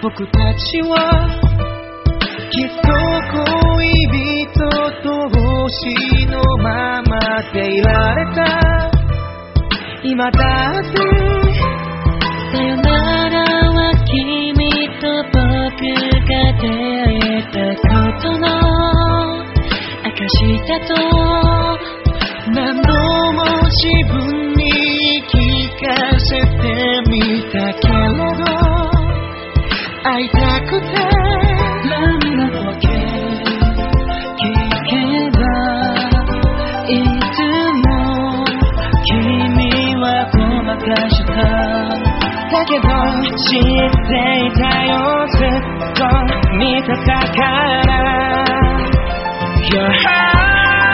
僕たちはきっと恋人同士のままでいられた。今だってさよならは君と僕が出会えたことの証だと何度も自分に聞かせてみたけれど、会いたくて何がわけ聞けばいつも君はごまかした。 だけど知っていたよ、ずっと見てたから。Your heart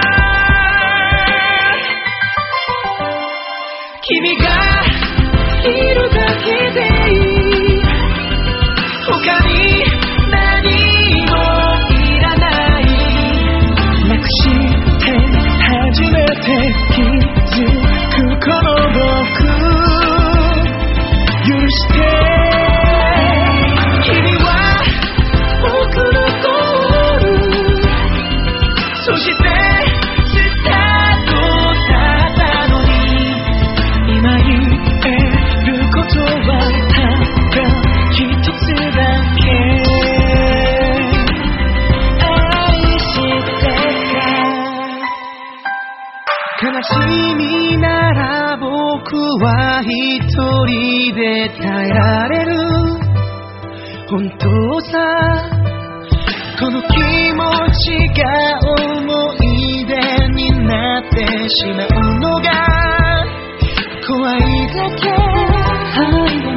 君がいるだけでいい、他に何もいらない。なくして初めて気づくこの僕、許して君は僕のゴール、そしてスタートだったのに、今言えることはただ一つだけ。愛してた。悲しみなら僕は一人で耐えられる。本当さ、この気持ちが思い出になってしまうのが怖いだけ。